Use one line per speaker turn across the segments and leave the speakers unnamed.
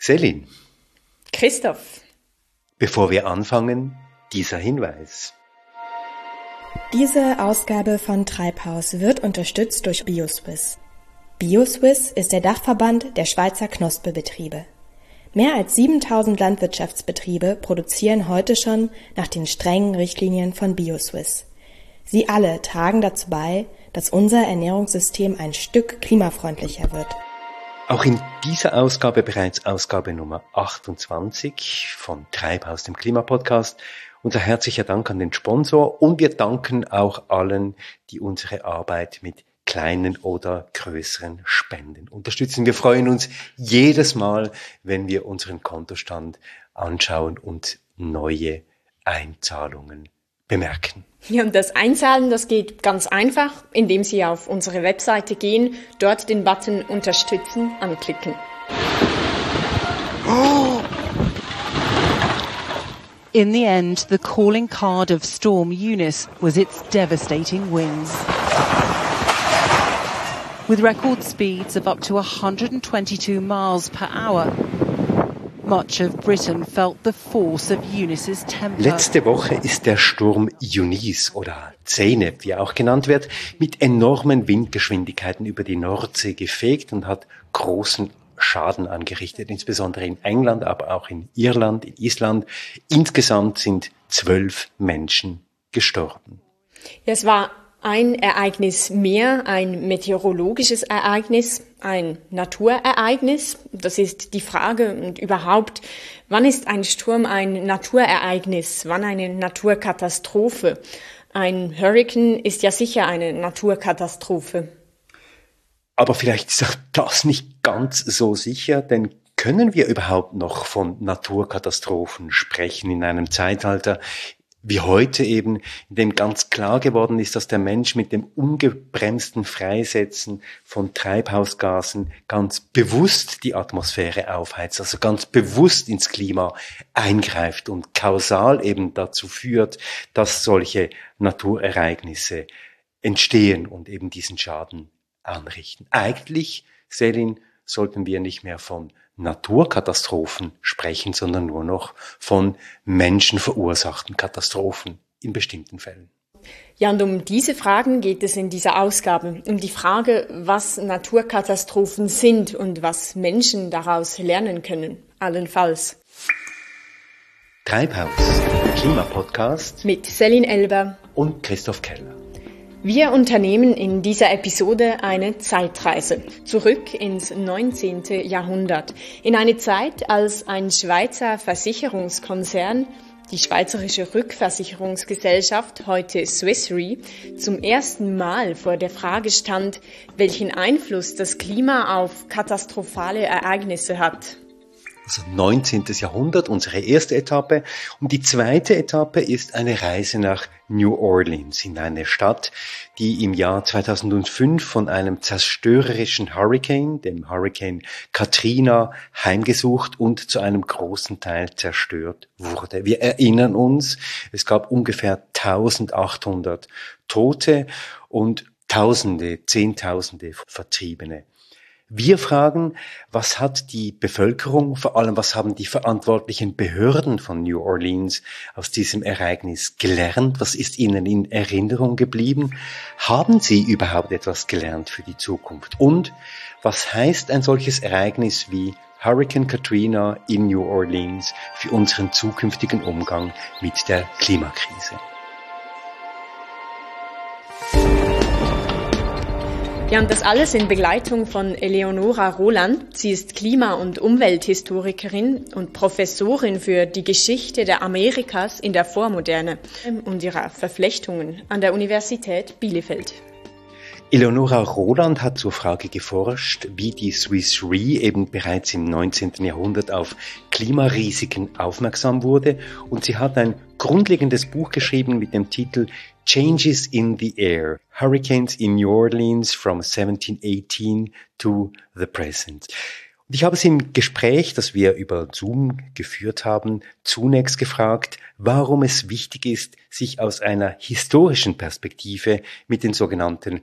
Selin.
Christoph.
Bevor wir anfangen, dieser Hinweis.
Diese Ausgabe von Treibhaus wird unterstützt durch BioSwiss. BioSwiss ist der Dachverband der Schweizer Knospebetriebe. Mehr als 7000 Landwirtschaftsbetriebe produzieren heute schon nach den strengen Richtlinien von BioSwiss. Sie alle tragen dazu bei, dass unser Ernährungssystem ein Stück klimafreundlicher wird.
Auch in dieser Ausgabe, bereits Ausgabe Nummer 28 von Treibhaus, dem Klimapodcast, unser herzlicher Dank an den Sponsor und wir danken auch allen, die unsere Arbeit mit kleinen oder größeren Spenden unterstützen. Wir freuen uns jedes Mal, wenn wir unseren Kontostand anschauen und neue Einzahlungen bemerken.
Ja, und das Einzahlen, das geht ganz einfach, indem Sie auf unsere Webseite gehen, dort den Button Unterstützen anklicken.
In the end, the calling card of Storm Eunice was its devastating winds. With record speeds of up to 122 miles per hour, much of Britain felt the force of Eunice's temper.
Letzte Woche ist der Sturm Eunice oder Zeynep, wie er auch genannt wird, mit enormen Windgeschwindigkeiten über die Nordsee gefegt und hat großen Schaden angerichtet, insbesondere in England, aber auch in Irland, in Island. Insgesamt sind 12 Menschen gestorben.
Es war ein Ereignis mehr, ein meteorologisches Ereignis, ein Naturereignis. Das ist die Frage und überhaupt, wann ist ein Sturm ein Naturereignis, wann eine Naturkatastrophe? Ein Hurrikan ist ja sicher eine Naturkatastrophe.
Aber vielleicht ist auch das nicht ganz so sicher, denn können wir überhaupt noch von Naturkatastrophen sprechen in einem Zeitalter wie heute eben, in dem ganz klar geworden ist, dass der Mensch mit dem ungebremsten Freisetzen von Treibhausgasen ganz bewusst die Atmosphäre aufheizt, also ganz bewusst ins Klima eingreift und kausal eben dazu führt, dass solche Naturereignisse entstehen und eben diesen Schaden anrichten. Eigentlich, Selin, sollten wir nicht mehr von Naturkatastrophen sprechen, sondern nur noch von menschenverursachten Katastrophen in bestimmten Fällen.
Ja, und um diese Fragen geht es in dieser Ausgabe. Um die Frage, was Naturkatastrophen sind und was Menschen daraus lernen können, allenfalls.
Treibhaus, Klimapodcast
mit Selin Elber
und Christoph Keller.
Wir unternehmen in dieser Episode eine Zeitreise zurück ins 19. Jahrhundert, in eine Zeit, als ein Schweizer Versicherungskonzern, die Schweizerische Rückversicherungsgesellschaft, heute Swiss Re, zum ersten Mal vor der Frage stand, welchen Einfluss das Klima auf katastrophale Ereignisse hat.
Also 19. Jahrhundert, unsere erste Etappe. Und die zweite Etappe ist eine Reise nach New Orleans, in eine Stadt, die im Jahr 2005 von einem zerstörerischen Hurrikan, dem Hurrikan Katrina, heimgesucht und zu einem großen Teil zerstört wurde. Wir erinnern uns, es gab ungefähr 1800 Tote und Tausende, Zehntausende Vertriebene. Wir fragen, was hat die Bevölkerung, vor allem was haben die verantwortlichen Behörden von New Orleans aus diesem Ereignis gelernt? Was ist ihnen in Erinnerung geblieben? Haben sie überhaupt etwas gelernt für die Zukunft? Und was heißt ein solches Ereignis wie Hurricane Katrina in New Orleans für unseren zukünftigen Umgang mit der Klimakrise?
Ja, und das alles in Begleitung von Eleonora Roland. Sie ist Klima- und Umwelthistorikerin und Professorin für die Geschichte der Amerikas in der Vormoderne und ihrer Verflechtungen an der Universität Bielefeld.
Eleonora Roland hat zur Frage geforscht, wie die Swiss Re eben bereits im 19. Jahrhundert auf Klimarisiken aufmerksam wurde, und sie hat ein grundlegendes Buch geschrieben mit dem Titel Changes in the Air, Hurricanes in New Orleans from 1718 to the Present. Und ich habe sie im Gespräch, das wir über Zoom geführt haben, zunächst gefragt, warum es wichtig ist, sich aus einer historischen Perspektive mit den sogenannten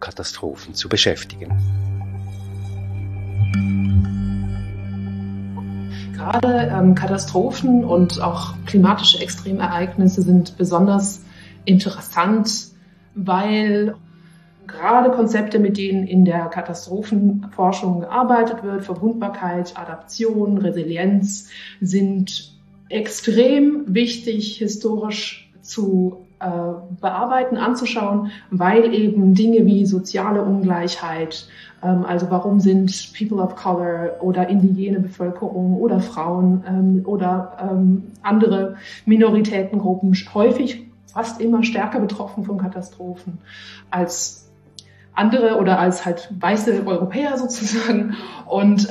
Naturkatastrophen zu beschäftigen.
Gerade Katastrophen und auch klimatische Extremereignisse sind besonders interessant, weil gerade Konzepte, mit denen in der Katastrophenforschung gearbeitet wird, Verwundbarkeit, Adaption, Resilienz, sind extrem wichtig, historisch zu bearbeiten, anzuschauen, weil eben Dinge wie soziale Ungleichheit, also warum sind People of Color oder indigene Bevölkerung oder Frauen oder andere Minoritätengruppen häufig fast immer stärker betroffen von Katastrophen als andere oder als halt weiße Europäer sozusagen. Und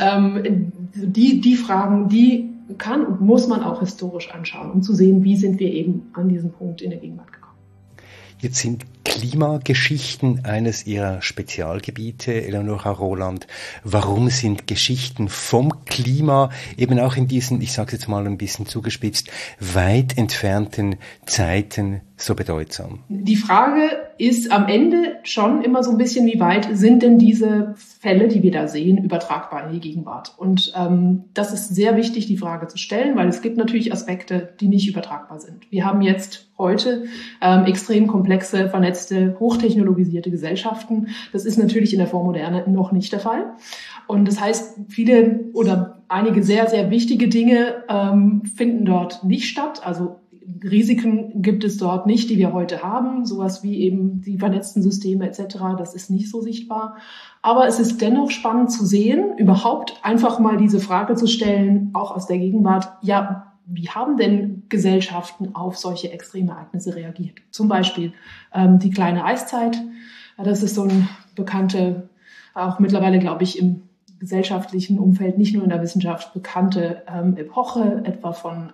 die Fragen, die kann und muss man auch historisch anschauen, um zu sehen, wie sind wir eben an diesem Punkt in der Gegenwart gekommen.
Jetzt sind Klimageschichten eines Ihrer Spezialgebiete, Eleonora Roland. Warum sind Geschichten vom Klima eben auch in diesen, ich sage es jetzt mal ein bisschen zugespitzt, weit entfernten Zeiten so bedeutsam?
Die Frage ist am Ende schon immer so ein bisschen, wie weit sind denn diese Fälle, die wir da sehen, übertragbar in die Gegenwart? Und das ist sehr wichtig, die Frage zu stellen, weil es gibt natürlich Aspekte, die nicht übertragbar sind. Wir haben jetzt heute extrem komplexe, vernetzte, hochtechnologisierte Gesellschaften. Das ist natürlich in der Vormoderne noch nicht der Fall. Und das heißt, viele oder einige sehr, sehr wichtige Dinge finden dort nicht statt. Also Risiken gibt es dort nicht, die wir heute haben. Sowas wie eben die vernetzten Systeme etc., das ist nicht so sichtbar. Aber es ist dennoch spannend zu sehen, überhaupt einfach mal diese Frage zu stellen, auch aus der Gegenwart, ja, wie haben denn Gesellschaften auf solche Extremereignisse reagiert? Zum Beispiel die kleine Eiszeit. Das ist so eine bekannte, auch mittlerweile, glaube ich, im gesellschaftlichen Umfeld, nicht nur in der Wissenschaft, bekannte Epoche, etwa von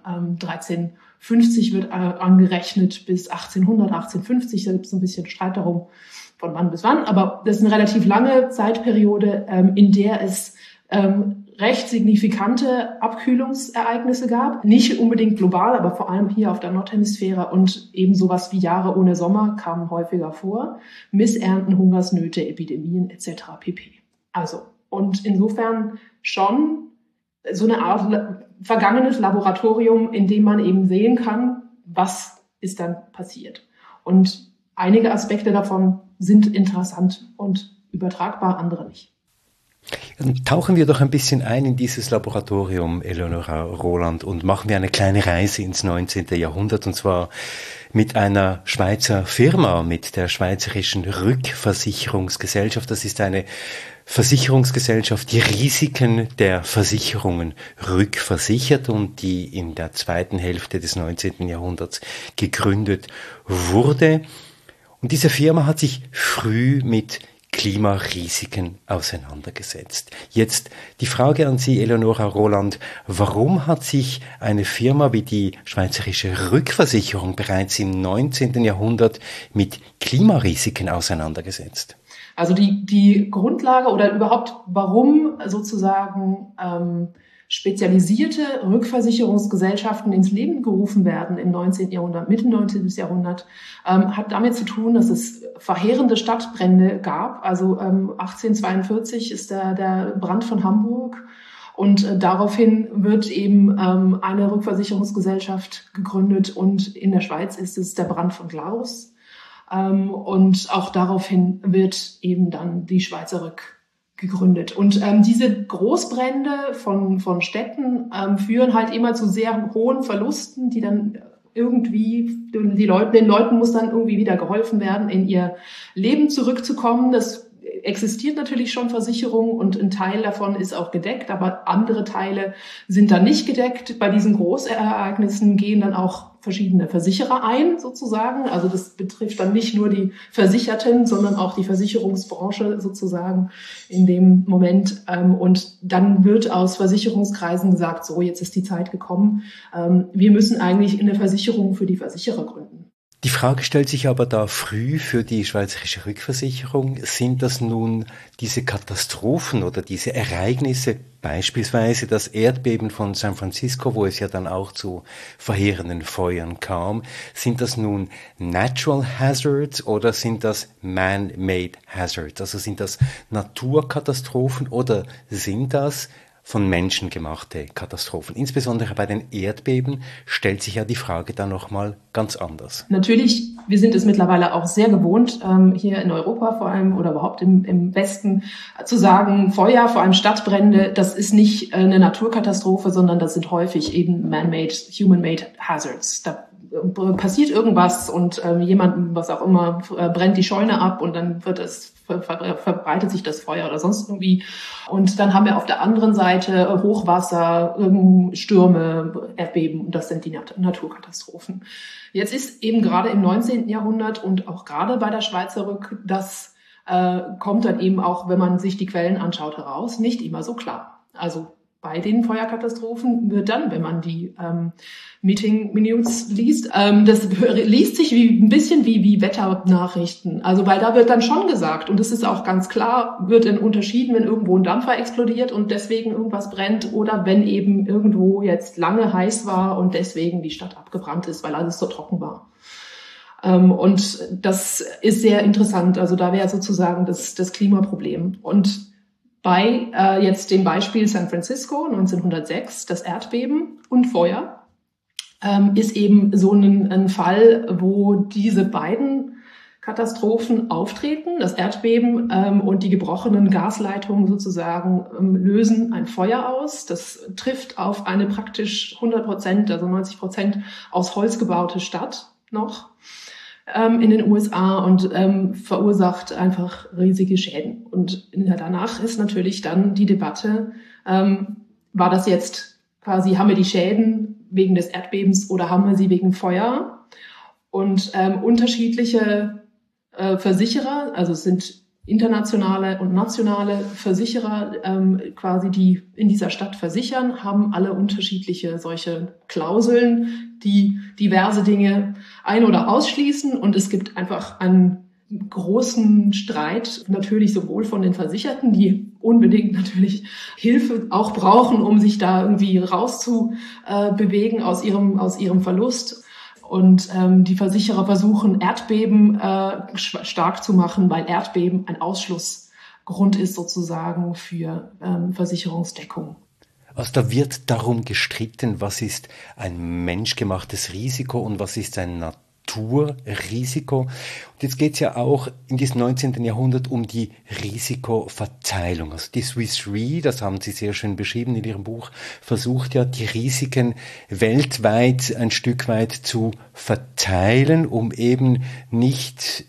1350 wird angerechnet bis 1800, 1850. Da gibt es ein bisschen Streit darum, von wann bis wann. Aber das ist eine relativ lange Zeitperiode, in der es recht signifikante Abkühlungsereignisse gab. Nicht unbedingt global, aber vor allem hier auf der Nordhemisphäre. Und eben sowas wie Jahre ohne Sommer kamen häufiger vor. Missernten, Hungersnöte, Epidemien etc. pp. Also, und insofern schon so eine Art vergangenes Laboratorium, in dem man eben sehen kann, was ist dann passiert. Und einige Aspekte davon sind interessant und übertragbar, andere nicht.
Tauchen wir doch ein bisschen ein in dieses Laboratorium, Eleonora Roland, und machen wir eine kleine Reise ins 19. Jahrhundert, und zwar mit einer Schweizer Firma, mit der Schweizerischen Rückversicherungsgesellschaft. Das ist eine Versicherungsgesellschaft, die Risiken der Versicherungen rückversichert und die in der zweiten Hälfte des 19. Jahrhunderts gegründet wurde. Und diese Firma hat sich früh mit Klimarisiken auseinandergesetzt. Jetzt die Frage an Sie, Eleonora Roland, warum hat sich eine Firma wie die Schweizerische Rückversicherung bereits im 19. Jahrhundert mit Klimarisiken auseinandergesetzt?
Also die Grundlage oder überhaupt, warum sozusagen spezialisierte Rückversicherungsgesellschaften ins Leben gerufen werden im 19. Jahrhundert, Mitte 19. Jahrhundert, hat damit zu tun, dass es verheerende Stadtbrände gab. Also 1842 ist der Brand von Hamburg und daraufhin wird eben eine Rückversicherungsgesellschaft gegründet und in der Schweiz ist es der Brand von Glarus. Und auch daraufhin wird eben dann die Schweizer Rück gegründet. Und diese Großbrände von Städten führen halt immer zu sehr hohen Verlusten, die dann irgendwie, den Leuten muss dann irgendwie wieder geholfen werden, in ihr Leben zurückzukommen. Das existiert natürlich schon Versicherung und ein Teil davon ist auch gedeckt, aber andere Teile sind dann nicht gedeckt. Bei diesen Großereignissen gehen dann auch verschiedene Versicherer ein, sozusagen. Also das betrifft dann nicht nur die Versicherten, sondern auch die Versicherungsbranche sozusagen in dem Moment. Und dann wird aus Versicherungskreisen gesagt, so, jetzt ist die Zeit gekommen. Wir müssen eigentlich eine Versicherung für die Versicherer gründen.
Die Frage stellt sich aber da früh für die Schweizerische Rückversicherung, sind das nun diese Katastrophen oder diese Ereignisse, beispielsweise das Erdbeben von San Francisco, wo es ja dann auch zu verheerenden Feuern kam, sind das nun Natural Hazards oder sind das Man-Made Hazards? Also sind das Naturkatastrophen oder sind das von Menschen gemachte Katastrophen. Insbesondere bei den Erdbeben stellt sich ja die Frage dann nochmal ganz anders.
Natürlich, wir sind es mittlerweile auch sehr gewohnt, hier in Europa vor allem oder überhaupt im Westen zu sagen, Feuer, vor allem Stadtbrände, das ist nicht eine Naturkatastrophe, sondern das sind häufig eben man-made, human-made hazards. Da passiert irgendwas und jemand, was auch immer, brennt die Scheune ab und dann verbreitet sich das Feuer oder sonst irgendwie. Und dann haben wir auf der anderen Seite Hochwasser, Stürme, Erdbeben und das sind die Naturkatastrophen. Jetzt ist eben gerade im 19. Jahrhundert und auch gerade bei der Schweizer Rück, das kommt dann eben auch, wenn man sich die Quellen anschaut, heraus, nicht immer so klar. Also bei den Feuerkatastrophen wird dann, wenn man die Meeting Minutes liest, das liest sich ein bisschen wie Wetternachrichten. Also weil da wird dann schon gesagt, und es ist auch ganz klar, wird dann unterschieden, wenn irgendwo ein Dampfer explodiert und deswegen irgendwas brennt oder wenn eben irgendwo jetzt lange heiß war und deswegen die Stadt abgebrannt ist, weil alles so trocken war. Und das ist sehr interessant. Also da wäre sozusagen das Klimaproblem. Und bei jetzt dem Beispiel San Francisco 1906, das Erdbeben und Feuer, ist eben so ein Fall, wo diese beiden Katastrophen auftreten. Das Erdbeben und die gebrochenen Gasleitungen sozusagen lösen ein Feuer aus. Das trifft auf eine praktisch 100%, also 90% aus Holz gebaute Stadt noch in den USA und verursacht einfach riesige Schäden. Und danach ist natürlich dann die Debatte, war das jetzt quasi, haben wir die Schäden wegen des Erdbebens oder haben wir sie wegen Feuer? Und unterschiedliche Versicherer, also es sind internationale und nationale Versicherer quasi, die in dieser Stadt versichern, haben alle unterschiedliche solche Klauseln, die diverse Dinge ein- oder ausschließen. Und es gibt einfach einen großen Streit, natürlich sowohl von den Versicherten, die unbedingt natürlich Hilfe auch brauchen, um sich da irgendwie rauszubewegen aus ihrem Verlust. Und die Versicherer versuchen, Erdbeben stark zu machen, weil Erdbeben ein Ausschlussgrund ist sozusagen für Versicherungsdeckung.
Also da wird darum gestritten, was ist ein menschgemachtes Risiko und was ist ein Naturrisiko. Und jetzt geht es ja auch in diesem 19. Jahrhundert um die Risikoverteilung. Also die Swiss Re, das haben Sie sehr schön beschrieben in Ihrem Buch, versucht ja die Risiken weltweit ein Stück weit zu verteilen, um eben nicht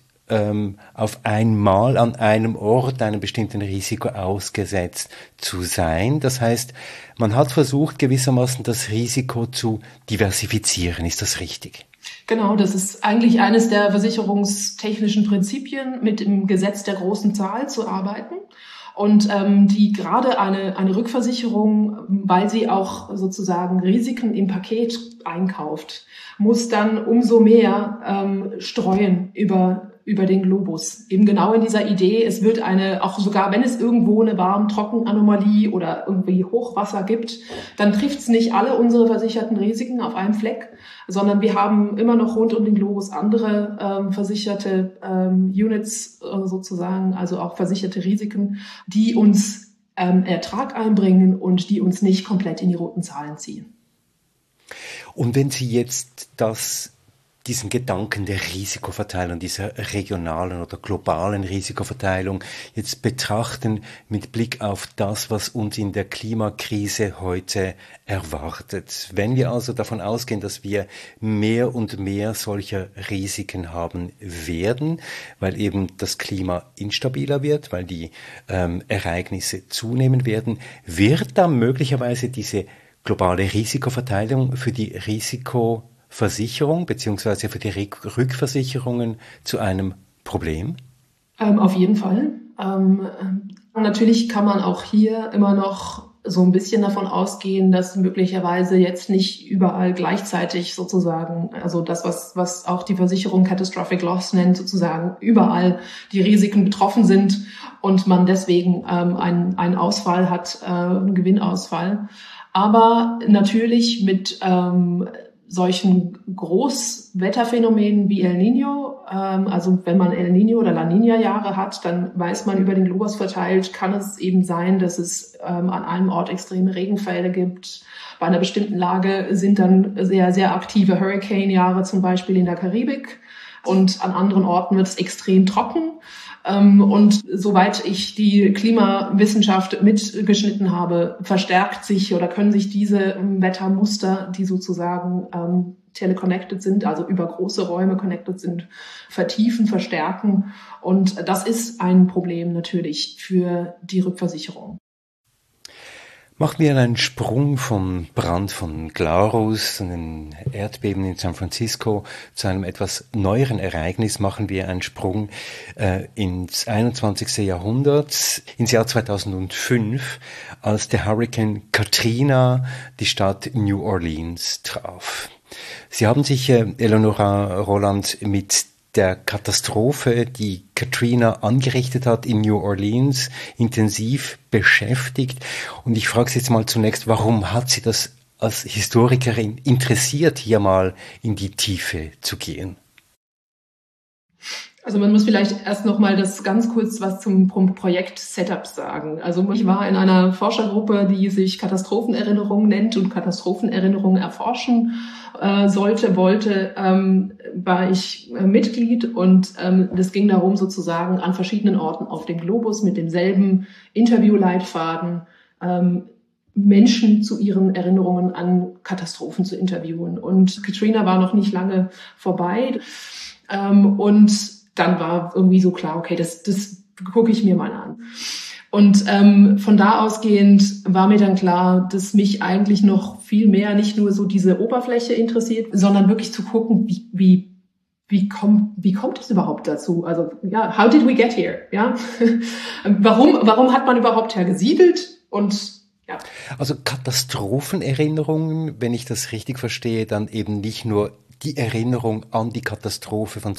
auf einmal an einem Ort einem bestimmten Risiko ausgesetzt zu sein. Das heißt, man hat versucht, gewissermaßen das Risiko zu diversifizieren. Ist das richtig?
Genau, das ist eigentlich eines der versicherungstechnischen Prinzipien, mit dem Gesetz der großen Zahl zu arbeiten. Und die gerade eine Rückversicherung, weil sie auch sozusagen Risiken im Paket einkauft, muss dann umso mehr streuen über den Globus. Eben genau in dieser Idee, es wird auch sogar wenn es irgendwo eine Warm-Trocken-Anomalie oder irgendwie Hochwasser gibt, dann trifft es nicht alle unsere versicherten Risiken auf einem Fleck, sondern wir haben immer noch rund um den Globus andere versicherte Units sozusagen, also auch versicherte Risiken, die uns Ertrag einbringen und die uns nicht komplett in die roten Zahlen ziehen.
Und wenn Sie jetzt diesen Gedanken der Risikoverteilung, dieser regionalen oder globalen Risikoverteilung jetzt betrachten mit Blick auf das, was uns in der Klimakrise heute erwartet. Wenn wir also davon ausgehen, dass wir mehr und mehr solcher Risiken haben werden, weil eben das Klima instabiler wird, weil die Ereignisse zunehmen werden, wird dann möglicherweise diese globale Risikoverteilung für die Versicherung beziehungsweise für die Rückversicherungen zu einem Problem?
Auf jeden Fall. Natürlich kann man auch hier immer noch so ein bisschen davon ausgehen, dass möglicherweise jetzt nicht überall gleichzeitig sozusagen, also das, was auch die Versicherung Catastrophic Loss nennt, sozusagen überall die Risiken betroffen sind und man deswegen einen Ausfall hat, einen Gewinnausfall. Aber natürlich mit solchen Großwetterphähnen wie El Niño, also wenn man El Niño oder La Niña Jahre hat, dann weiß man, über den Globus verteilt kann es eben sein, dass es an einem Ort extreme Regenfälle gibt. Bei einer bestimmten Lage sind dann sehr, sehr aktive Hurricane-Jahre, zum Beispiel in der Karibik. Und an anderen Orten wird es extrem trocken. Und soweit ich die Klimawissenschaft mitgeschnitten habe, verstärkt sich oder können sich diese Wettermuster, die sozusagen teleconnected sind, also über große Räume connected sind, vertiefen, verstärken. Und das ist ein Problem natürlich für die Rückversicherung.
Machen wir einen Sprung vom Brand von Glarus und den Erdbeben in San Francisco zu einem etwas neueren Ereignis. Machen wir einen Sprung ins 21. Jahrhundert, ins Jahr 2005, als der Hurrikan Katrina die Stadt New Orleans traf. Sie haben sich, Eleonora Roland, mit der Katastrophe, die Katrina angerichtet hat in New Orleans, intensiv beschäftigt. Und ich frage Sie jetzt mal zunächst, warum hat Sie das als Historikerin interessiert, hier mal in die Tiefe zu gehen?
Also man muss vielleicht erst noch mal das ganz kurz was zum Projekt-Setup sagen. Also ich war in einer Forschergruppe, die sich Katastrophenerinnerung nennt und Katastrophenerinnerung erforschen wollte, war ich Mitglied und es ging darum, sozusagen an verschiedenen Orten auf dem Globus mit demselben Interviewleitfaden Menschen zu ihren Erinnerungen an Katastrophen zu interviewen. Und Katrina war noch nicht lange vorbei und dann war irgendwie so klar, okay, das gucke ich mir mal an. Und von da ausgehend war mir dann klar, dass mich eigentlich noch viel mehr nicht nur so diese Oberfläche interessiert, sondern wirklich zu gucken, wie kommt es überhaupt dazu? Also ja, how did we get here? Ja, warum hat man überhaupt hergesiedelt? Und ja.
Also Katastrophenerinnerungen, wenn ich das richtig verstehe, dann eben nicht nur die Erinnerung an die Katastrophe von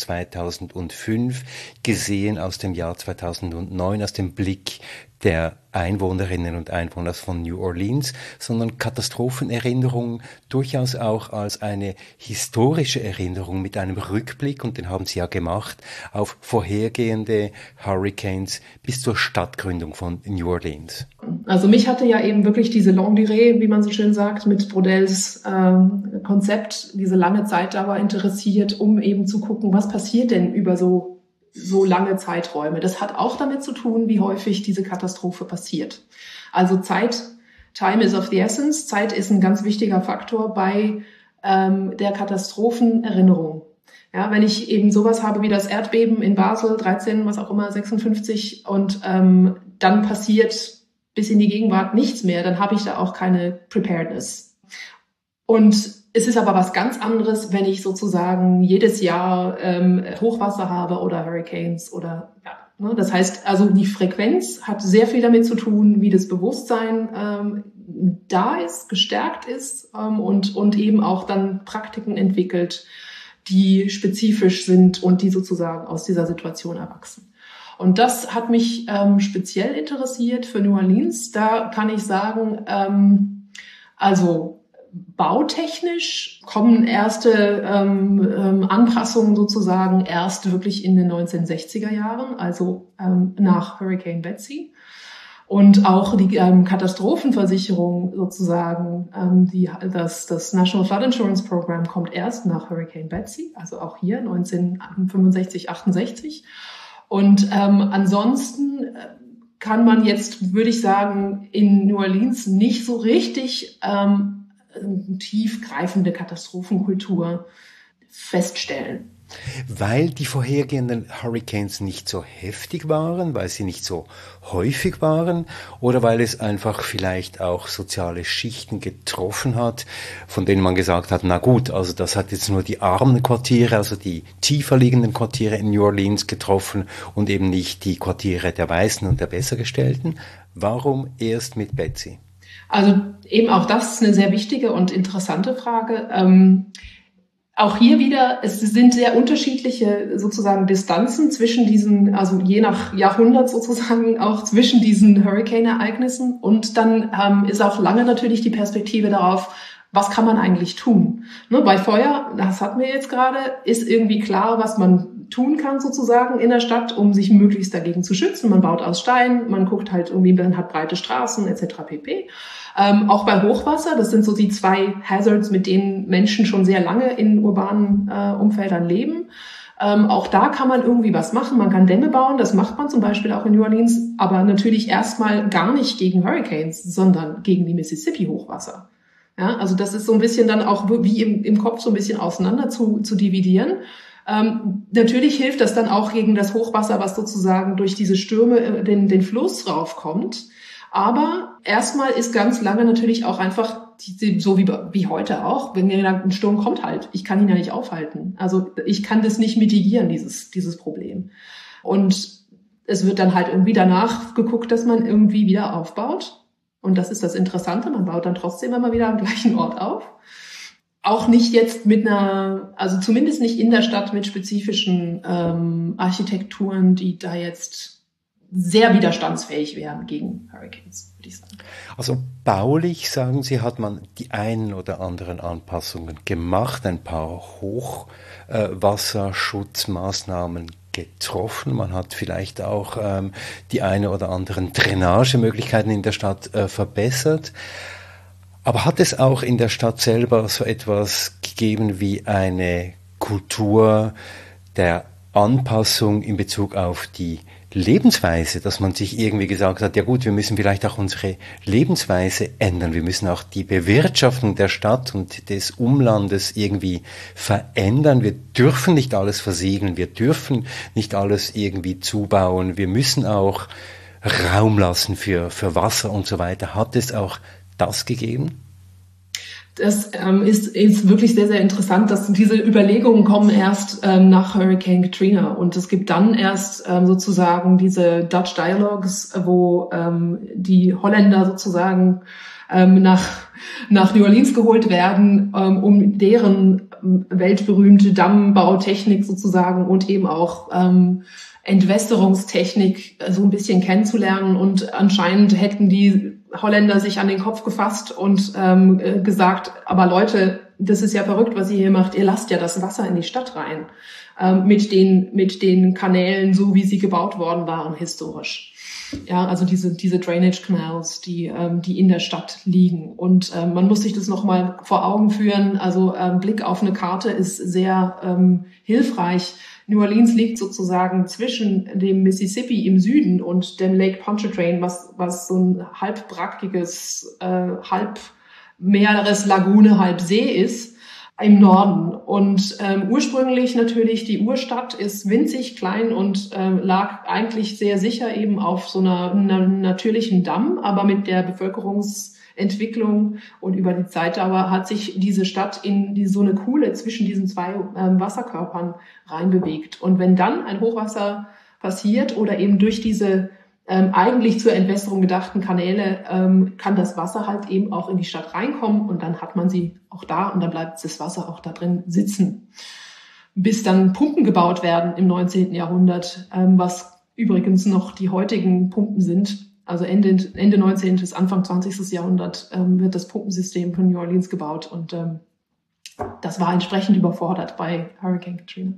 2005, gesehen aus dem Jahr 2009, aus dem Blick der Einwohnerinnen und Einwohner von New Orleans, sondern Katastrophenerinnerung durchaus auch als eine historische Erinnerung mit einem Rückblick, und den haben Sie ja gemacht, auf vorhergehende Hurricanes bis zur Stadtgründung von New Orleans.
Also mich hatte ja eben wirklich diese Longue Durée, wie man so schön sagt, mit Brodels Konzept, diese lange Zeitdauer interessiert, um eben zu gucken, was passiert denn über so lange Zeiträume. Das hat auch damit zu tun, wie häufig diese Katastrophe passiert. Also Time is of the essence. Zeit ist ein ganz wichtiger Faktor bei der Katastrophenerinnerung. Ja, wenn ich eben sowas habe wie das Erdbeben in Basel, 13, was auch immer, 56, und dann passiert bis in die Gegenwart nichts mehr, dann habe ich da auch keine Preparedness. Und es ist aber was ganz anderes, wenn ich sozusagen jedes Jahr Hochwasser habe oder Hurricanes oder ja. Ne? Das heißt, also die Frequenz hat sehr viel damit zu tun, wie das Bewusstsein da ist, gestärkt ist und eben auch dann Praktiken entwickelt, die spezifisch sind und die sozusagen aus dieser Situation erwachsen. Und das hat mich speziell interessiert für New Orleans. Da kann ich sagen, also bautechnisch kommen erste Anpassungen sozusagen erst wirklich in den 1960er Jahren, also nach Hurricane Betsy. Und auch die Katastrophenversicherung sozusagen, das National Flood Insurance Program kommt erst nach Hurricane Betsy, also auch hier 1965, 68. Und ansonsten kann man jetzt, würde ich sagen, in New Orleans nicht so richtig tiefgreifende Katastrophenkultur feststellen.
Weil die vorhergehenden Hurricanes nicht so heftig waren, weil sie nicht so häufig waren, oder weil es einfach vielleicht auch soziale Schichten getroffen hat, von denen man gesagt hat, na gut, also das hat jetzt nur die armen Quartiere, also die tiefer liegenden Quartiere in New Orleans getroffen und eben nicht die Quartiere der Weißen und der Bessergestellten. Warum erst mit Betsy?
Also eben auch das ist eine sehr wichtige und interessante Frage. Auch hier wieder, es sind sehr unterschiedliche sozusagen Distanzen zwischen diesen, also je nach Jahrhundert sozusagen auch zwischen diesen Hurricane-Ereignissen. Und dann ist auch lange natürlich die Perspektive darauf, was kann man eigentlich tun? Ne, bei Feuer, das hatten wir jetzt gerade, ist irgendwie klar, was man tun kann sozusagen in der Stadt, um sich möglichst dagegen zu schützen. Man baut aus Stein, man guckt halt irgendwie, man hat breite Straßen etc. pp. Auch bei Hochwasser, das sind so die 2 Hazards, mit denen Menschen schon sehr lange in urbanen Umfeldern leben. Auch da kann man irgendwie was machen. Man kann Dämme bauen, das macht man zum Beispiel auch in New Orleans, aber natürlich erstmal gar nicht gegen Hurricanes, sondern gegen die Mississippi-Hochwasser. Ja, also das ist so ein bisschen dann auch wie im Kopf so ein bisschen auseinander zu dividieren. Natürlich hilft das dann auch gegen das Hochwasser, was sozusagen durch diese Stürme den Fluss raufkommt. Aber erstmal ist ganz lange natürlich auch einfach, so wie heute auch, wenn ein Sturm kommt halt, ich kann ihn ja nicht aufhalten. Also ich kann das nicht mitigieren, dieses Problem. Und es wird dann halt irgendwie danach geguckt, dass man irgendwie wieder aufbaut. Und das ist das Interessante, man baut dann trotzdem immer wieder am gleichen Ort auf. Auch nicht jetzt also zumindest nicht in der Stadt mit spezifischen Architekturen, die da jetzt sehr widerstandsfähig wären gegen Hurricanes, würde ich sagen.
Also baulich, sagen Sie, hat man die einen oder anderen Anpassungen gemacht, ein paar Hochwasserschutzmaßnahmen getroffen. Man hat vielleicht auch die eine oder anderen Drainagemöglichkeiten in der Stadt verbessert. Aber hat es auch in der Stadt selber so etwas gegeben wie eine Kultur der Anpassung in Bezug auf die Lebensweise, dass man sich irgendwie gesagt hat, ja gut, wir müssen vielleicht auch unsere Lebensweise ändern, wir müssen auch die Bewirtschaftung der Stadt und des Umlandes irgendwie verändern, wir dürfen nicht alles versiegeln, wir dürfen nicht alles irgendwie zubauen, wir müssen auch Raum lassen für Wasser und so weiter. Hat es auch das gegeben?
Das ist wirklich sehr, sehr interessant, dass diese Überlegungen kommen erst nach Hurricane Katrina. Und es gibt dann erst sozusagen diese Dutch Dialogues, wo die Holländer sozusagen nach New Orleans geholt werden, um deren weltberühmte Dammbautechnik sozusagen und eben auch Entwässerungstechnik so ein bisschen kennenzulernen. Und anscheinend hätten die Holländer sich an den Kopf gefasst und gesagt, aber Leute, das ist ja verrückt, was ihr hier macht. Ihr lasst ja das Wasser in die Stadt rein mit den Kanälen, so wie sie gebaut worden waren historisch. Ja, also diese Drainage Canals, die in der Stadt liegen. Und man muss sich das nochmal vor Augen führen. Also Blick auf eine Karte ist sehr hilfreich. New Orleans liegt sozusagen zwischen dem Mississippi im Süden und dem Lake Pontchartrain, was so ein halbbrackiges, halb Meeres, Lagune, halb See ist, im Norden. Und ursprünglich natürlich die Urstadt ist winzig klein und lag eigentlich sehr sicher eben auf so einer natürlichen Damm, aber mit der Bevölkerungsentwicklung und über die Zeitdauer hat sich diese Stadt in so eine Kuhle zwischen diesen 2 Wasserkörpern reinbewegt. Und wenn dann ein Hochwasser passiert oder eben durch diese eigentlich zur Entwässerung gedachten Kanäle, kann das Wasser halt eben auch in die Stadt reinkommen und dann hat man sie auch da und dann bleibt das Wasser auch da drin sitzen. Bis dann Pumpen gebaut werden im 19. Jahrhundert, was übrigens noch die heutigen Pumpen sind. Also Ende 19. bis Anfang 20. Jahrhundert wird das Pumpensystem von New Orleans gebaut und das war entsprechend überfordert bei Hurricane Katrina.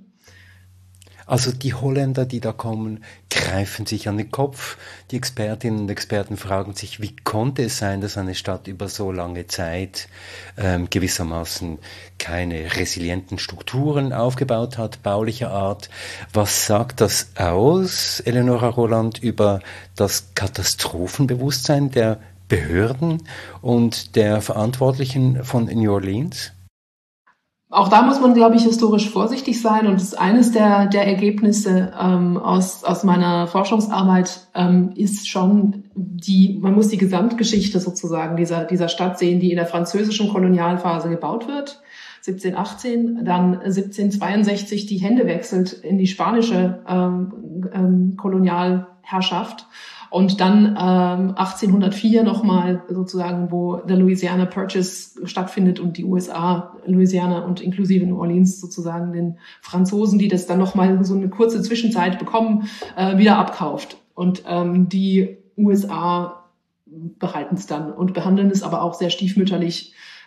Also die Holländer, die da kommen, greifen sich an den Kopf. Die Expertinnen und Experten fragen sich, wie konnte es sein, dass eine Stadt über so lange Zeit gewissermaßen keine resilienten Strukturen aufgebaut hat, baulicher Art. Was sagt das aus, Eleonora Roland, über das Katastrophenbewusstsein der Behörden und der Verantwortlichen von New Orleans?
Auch da muss man, glaube ich, historisch vorsichtig sein. Und das ist eines der Ergebnisse aus meiner Forschungsarbeit ist schon man muss die Gesamtgeschichte sozusagen dieser Stadt sehen, die in der französischen Kolonialphase gebaut wird, 1718, dann 1762 die Hände wechselt in die spanische Kolonialherrschaft. Und dann 1804 nochmal sozusagen, wo der Louisiana Purchase stattfindet und die USA, Louisiana und inklusive New Orleans sozusagen den Franzosen, die das dann nochmal so eine kurze Zwischenzeit bekommen, wieder abkauft. Und die USA behalten es dann und behandeln es aber auch sehr stiefmütterlich.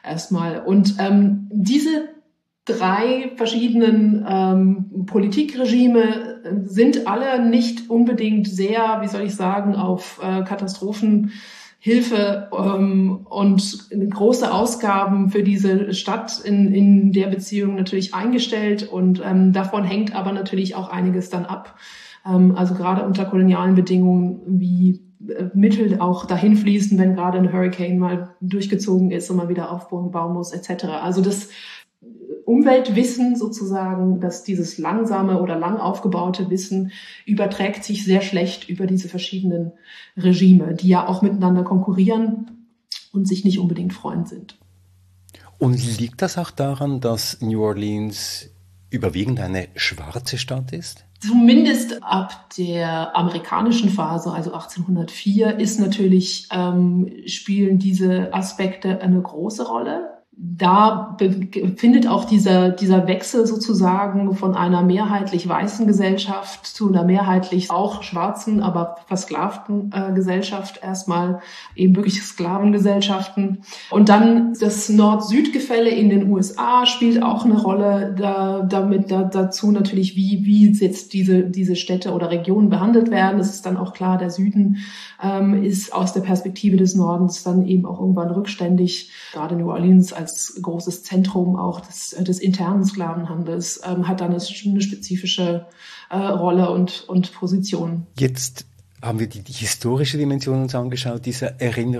erstmal. Und diese 3 verschiedenen Politikregime sind alle nicht unbedingt sehr, wie soll ich sagen, auf Katastrophenhilfe und große Ausgaben für diese Stadt in der Beziehung natürlich eingestellt. Und davon hängt aber natürlich auch einiges dann ab. Also gerade unter kolonialen Bedingungen, wie Mittel auch dahin fließen, wenn gerade ein Hurricane mal durchgezogen ist und man wieder aufbauen muss, etc. Also das Umweltwissen sozusagen, dass dieses langsame oder lang aufgebaute Wissen überträgt sich sehr schlecht über diese verschiedenen Regime, die ja auch miteinander konkurrieren und sich nicht unbedingt Freund sind.
Und liegt das auch daran, dass New Orleans überwiegend eine schwarze Stadt ist?
Zumindest ab der amerikanischen Phase, also 1804, ist natürlich, spielen diese Aspekte eine große Rolle. Da findet auch dieser Wechsel sozusagen von einer mehrheitlich weißen Gesellschaft zu einer mehrheitlich auch schwarzen, aber versklavten Gesellschaft erstmal, eben wirklich Sklavengesellschaften. Und dann das Nord-Süd-Gefälle in den USA spielt auch eine Rolle, dazu natürlich, wie jetzt diese Städte oder Regionen behandelt werden. Es ist dann auch klar, der Süden ist aus der Perspektive des Nordens dann eben auch irgendwann rückständig. Gerade New Orleans als großes Zentrum auch des internen Sklavenhandels hat dann eine spezifische Rolle und Position.
Jetzt haben wir die historische Dimension uns angeschaut, dieser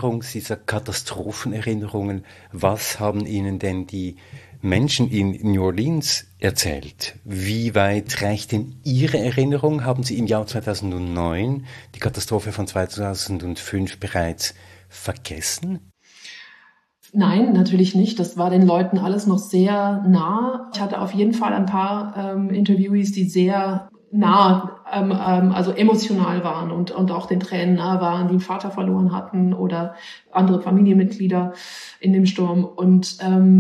Katastrophenerinnerungen. Was haben Ihnen denn die Menschen in New Orleans erzählt? Wie weit reicht denn Ihre Erinnerung? Haben Sie im Jahr 2009 die Katastrophe von 2005 bereits vergessen?
Nein, natürlich nicht. Das war den Leuten alles noch sehr nah. Ich hatte auf jeden Fall ein paar Interviewees, die sehr nah, also emotional waren und auch den Tränen nahe waren, die einen Vater verloren hatten oder andere Familienmitglieder in dem Sturm. Und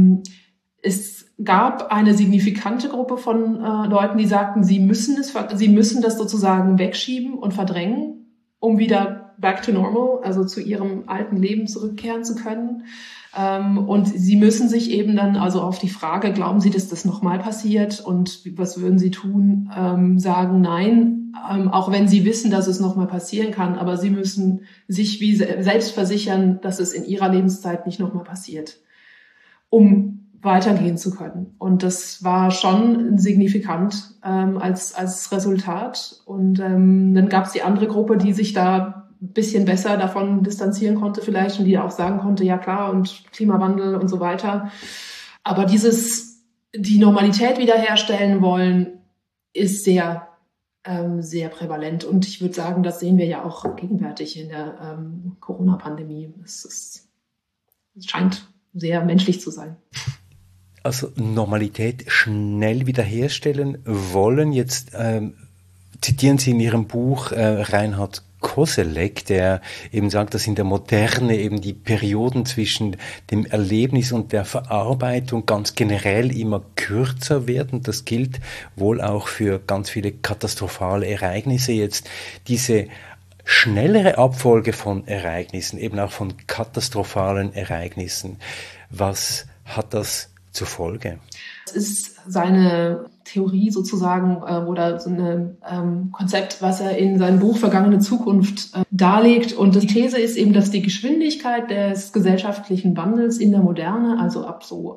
es gab eine signifikante Gruppe von Leuten, die sagten, sie müssen das sozusagen wegschieben und verdrängen, um wieder back to normal, also zu ihrem alten Leben zurückkehren zu können. Und sie müssen sich eben dann also auf die Frage, glauben Sie, dass das nochmal passiert und was würden Sie tun, sagen nein, auch wenn Sie wissen, dass es nochmal passieren kann, aber Sie müssen sich wie selbst versichern, dass es in Ihrer Lebenszeit nicht nochmal passiert, um weitergehen zu können. Und das war schon signifikant als Resultat. Und dann gab es die andere Gruppe, die sich da ein bisschen besser davon distanzieren konnte vielleicht und die auch sagen konnte, ja klar, und Klimawandel und so weiter. Aber die Normalität wiederherstellen wollen, ist sehr, sehr prävalent. Und ich würde sagen, das sehen wir ja auch gegenwärtig in der Corona-Pandemie. Es scheint sehr menschlich zu sein.
Also Normalität schnell wiederherstellen wollen. Jetzt zitieren Sie in Ihrem Buch Reinhard Koselleck, der eben sagt, dass in der Moderne eben die Perioden zwischen dem Erlebnis und der Verarbeitung ganz generell immer kürzer werden. Das gilt wohl auch für ganz viele katastrophale Ereignisse. Jetzt diese schnellere Abfolge von Ereignissen, eben auch von katastrophalen Ereignissen. Was hat das zur Folge?
Es ist seine Theorie sozusagen oder so ein Konzept, was er in seinem Buch Vergangene Zukunft darlegt. Und die These ist eben, dass die Geschwindigkeit des gesellschaftlichen Wandels in der Moderne, also ab so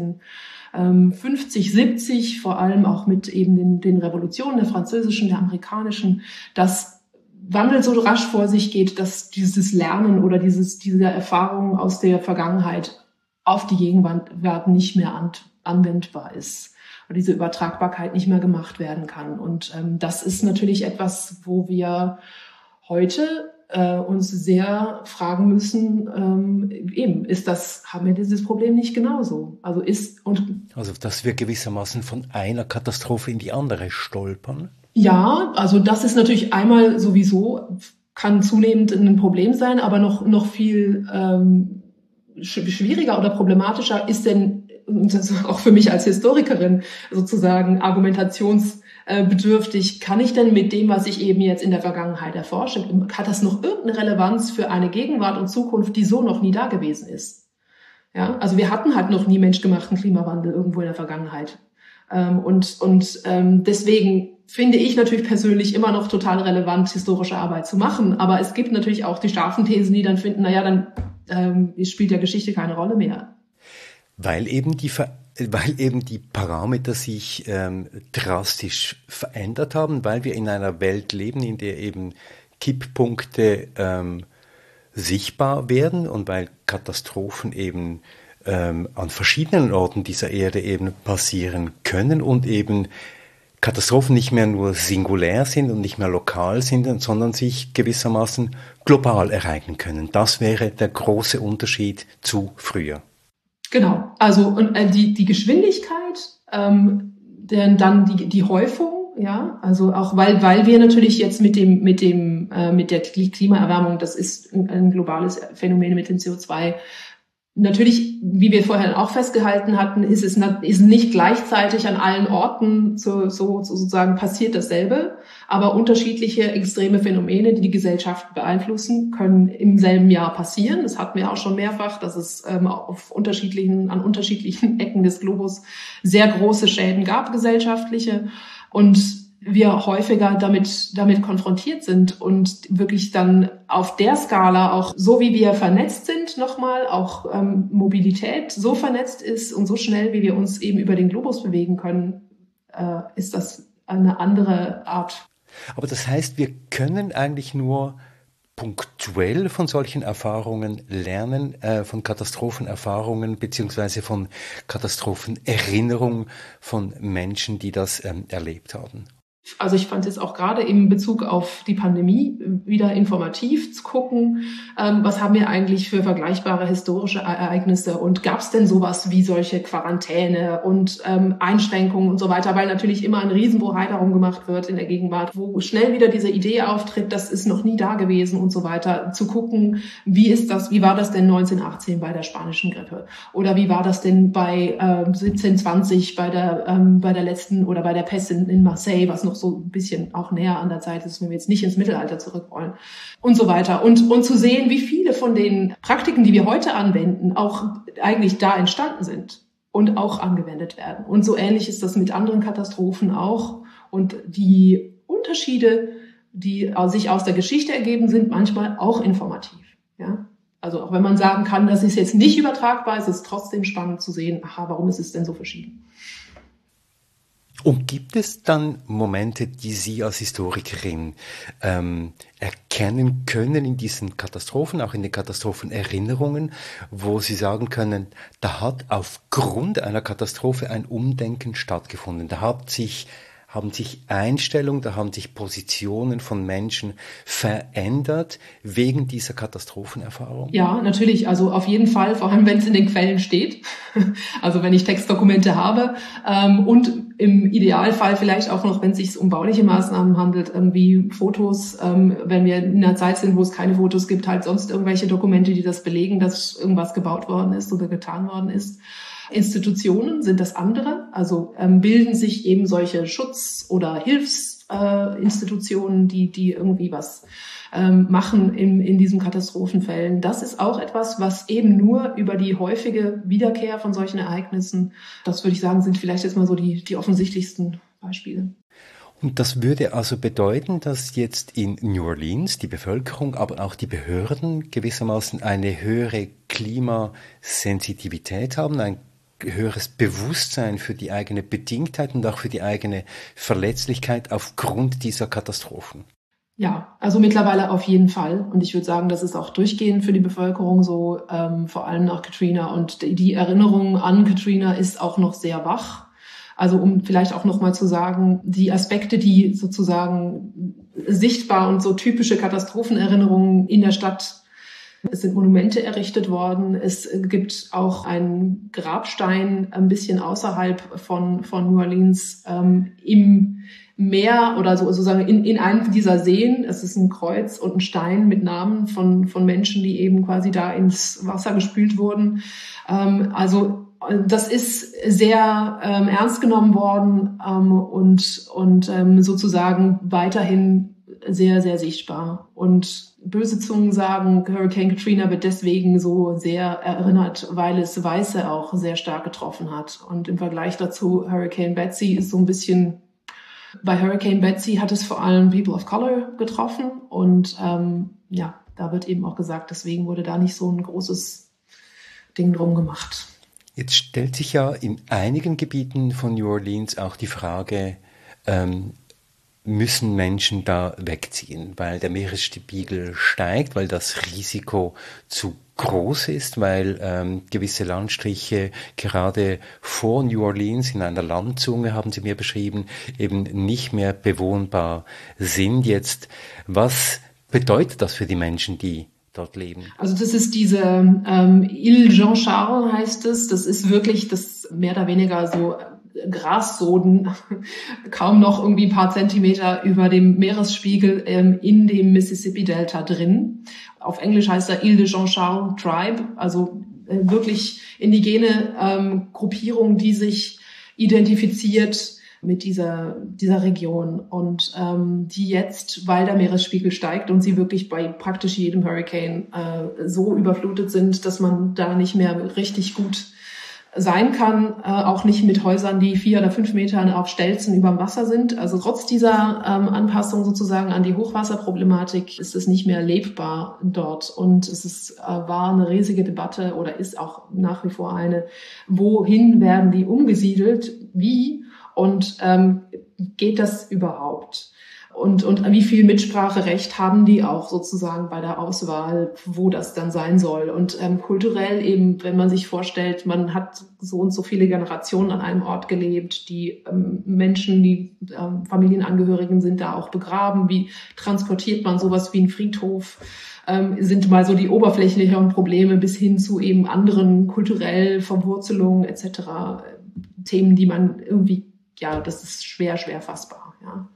1850, 70, vor allem auch mit eben den Revolutionen, der französischen, der amerikanischen, dass Wandel so rasch vor sich geht, dass dieses Lernen oder diese Erfahrung aus der Vergangenheit auf die Gegenwart nicht mehr anwendbar ist oder diese Übertragbarkeit nicht mehr gemacht werden kann. Und das ist natürlich etwas, wo wir heute uns sehr fragen müssen, haben wir dieses Problem nicht genauso? Also dass
wir gewissermaßen von einer Katastrophe in die andere stolpern?
Ja, also das ist natürlich einmal sowieso, kann zunehmend ein Problem sein, aber noch viel schwieriger oder problematischer ist denn, das ist auch für mich als Historikerin sozusagen argumentationsbedürftig, kann ich denn mit dem, was ich eben jetzt in der Vergangenheit erforsche, hat das noch irgendeine Relevanz für eine Gegenwart und Zukunft, die so noch nie da gewesen ist? Ja, also wir hatten halt noch nie menschgemachten Klimawandel irgendwo in der Vergangenheit. Deswegen finde ich natürlich persönlich immer noch total relevant, historische Arbeit zu machen. Aber es gibt natürlich auch die scharfen Thesen, die dann finden, dann spielt ja Geschichte keine Rolle mehr.
Weil eben die Parameter sich drastisch verändert haben, weil wir in einer Welt leben, in der eben Kipppunkte sichtbar werden und weil Katastrophen eben an verschiedenen Orten dieser Erde eben passieren können und eben Katastrophen nicht mehr nur singulär sind und nicht mehr lokal sind, sondern sich gewissermaßen global ereignen können. Das wäre der große Unterschied zu früher.
Genau, also und die Geschwindigkeit, dann die Häufung, ja, also auch weil wir natürlich jetzt mit der Klimaerwärmung, das ist ein globales Phänomen mit dem CO2. Natürlich, wie wir vorher auch festgehalten hatten, ist nicht gleichzeitig an allen Orten sozusagen passiert dasselbe, aber unterschiedliche extreme Phänomene, die die Gesellschaft beeinflussen, können im selben Jahr passieren. Das hatten wir auch schon mehrfach, dass es an unterschiedlichen Ecken des Globus sehr große Schäden gab, gesellschaftliche, und wir häufiger damit konfrontiert sind und wirklich dann auf der Skala auch, so wie wir vernetzt sind, nochmal auch Mobilität so vernetzt ist und so schnell, wie wir uns eben über den Globus bewegen können, ist das eine andere Art.
Aber das heißt, wir können eigentlich nur punktuell von solchen Erfahrungen lernen, von Katastrophenerfahrungen beziehungsweise von Katastrophenerinnerung von Menschen, die das erlebt haben.
Also ich fand es auch gerade in Bezug auf die Pandemie wieder informativ zu gucken, was haben wir eigentlich für vergleichbare historische Ereignisse und gab es denn sowas wie solche Quarantäne und Einschränkungen und so weiter, weil natürlich immer ein Riesenbohai darum gemacht wird in der Gegenwart, wo schnell wieder diese Idee auftritt, das ist noch nie da gewesen und so weiter, zu gucken, wie war das denn 1918 bei der spanischen Grippe oder wie war das denn bei 1720 bei der letzten oder bei der Pest in Marseille, was noch so ein bisschen auch näher an der Zeit ist, wenn wir jetzt nicht ins Mittelalter zurück wollen und so weiter. Und zu sehen, wie viele von den Praktiken, die wir heute anwenden, auch eigentlich da entstanden sind und auch angewendet werden. Und so ähnlich ist das mit anderen Katastrophen auch. Und die Unterschiede, die sich aus der Geschichte ergeben, sind manchmal auch informativ. Ja? Also auch wenn man sagen kann, das ist jetzt nicht übertragbar, ist es trotzdem spannend zu sehen, warum ist es denn so verschieden?
Und gibt es dann Momente, die Sie als Historikerin erkennen können in diesen Katastrophen, auch in den Katastrophenerinnerungen, wo Sie sagen können, da hat aufgrund einer Katastrophe ein Umdenken stattgefunden, da haben sich Einstellungen, da haben sich Positionen von Menschen verändert wegen dieser Katastrophenerfahrung?
Ja, natürlich. Also auf jeden Fall, vor allem wenn es in den Quellen steht. Also wenn ich Textdokumente habe und im Idealfall vielleicht auch noch, wenn es sich um bauliche Maßnahmen handelt, irgendwie Fotos, wenn wir in einer Zeit sind, wo es keine Fotos gibt, halt sonst irgendwelche Dokumente, die das belegen, dass irgendwas gebaut worden ist oder getan worden ist. Institutionen sind das andere, also bilden sich eben solche Schutz- oder Hilfsinstitutionen, die irgendwie was machen in diesen Katastrophenfällen. Das ist auch etwas, was eben nur über die häufige Wiederkehr von solchen Ereignissen, das würde ich sagen, sind vielleicht jetzt mal so die offensichtlichsten Beispiele.
Und das würde also bedeuten, dass jetzt in New Orleans die Bevölkerung, aber auch die Behörden gewissermaßen eine höhere Klimasensitivität haben, ein höheres Bewusstsein für die eigene Bedingtheit und auch für die eigene Verletzlichkeit aufgrund dieser Katastrophen.
Ja, also mittlerweile auf jeden Fall. Und ich würde sagen, das ist auch durchgehend für die Bevölkerung so, vor allem nach Katrina. Und die Erinnerung an Katrina ist auch noch sehr wach. Also um vielleicht auch noch mal zu sagen, die Aspekte, die sozusagen sichtbar und so typische Katastrophenerinnerungen in der Stadt. Es sind Monumente errichtet worden. Es gibt auch einen Grabstein ein bisschen außerhalb von New Orleans im Meer oder sozusagen in einem dieser Seen. Es ist ein Kreuz und ein Stein mit Namen von Menschen, die eben quasi da ins Wasser gespült wurden. Also das ist sehr ernst genommen worden und sozusagen weiterhin sehr, sehr sichtbar. Und böse Zungen sagen, Hurricane Katrina wird deswegen so sehr erinnert, weil es Weiße auch sehr stark getroffen hat. Und im Vergleich dazu, Hurricane Betsy ist so ein bisschen, bei Hurricane Betsy hat es vor allem People of Color getroffen. Und da wird eben auch gesagt, deswegen wurde da nicht so ein großes Ding drum gemacht.
Jetzt stellt sich ja in einigen Gebieten von New Orleans auch die Frage, müssen Menschen da wegziehen, weil der Meeresspiegel steigt, weil das Risiko zu groß ist, weil gewisse Landstriche gerade vor New Orleans in einer Landzunge, haben Sie mir beschrieben, eben nicht mehr bewohnbar sind jetzt. Was bedeutet das für die Menschen, die dort leben?
Also das ist diese Ile Jean-Charles heißt es. Das ist wirklich das mehr oder weniger so Grassoden, kaum noch irgendwie ein paar Zentimeter über dem Meeresspiegel in dem Mississippi-Delta drin. Auf Englisch heißt er Ile de Jean-Charles Tribe, also wirklich indigene Gruppierung, die sich identifiziert mit dieser Region und die jetzt, weil der Meeresspiegel steigt und sie wirklich bei praktisch jedem Hurricane so überflutet sind, dass man da nicht mehr richtig gut sein kann, auch nicht mit Häusern, die 4 oder 5 Metern auf Stelzen über dem Wasser sind. Also trotz dieser Anpassung sozusagen an die Hochwasserproblematik ist es nicht mehr lebbar dort. Und war eine riesige Debatte oder ist auch nach wie vor eine, wohin werden die umgesiedelt, wie und geht das überhaupt? Und wie viel Mitspracherecht haben die auch sozusagen bei der Auswahl, wo das dann sein soll. Und kulturell eben, wenn man sich vorstellt, man hat so und so viele Generationen an einem Ort gelebt, die Menschen, die Familienangehörigen sind da auch begraben. Wie transportiert man sowas wie einen Friedhof? Sind mal so die oberflächlicheren Probleme bis hin zu eben anderen kulturellen Verwurzelungen etc. Themen, die man irgendwie, das ist schwer fassbar, ja.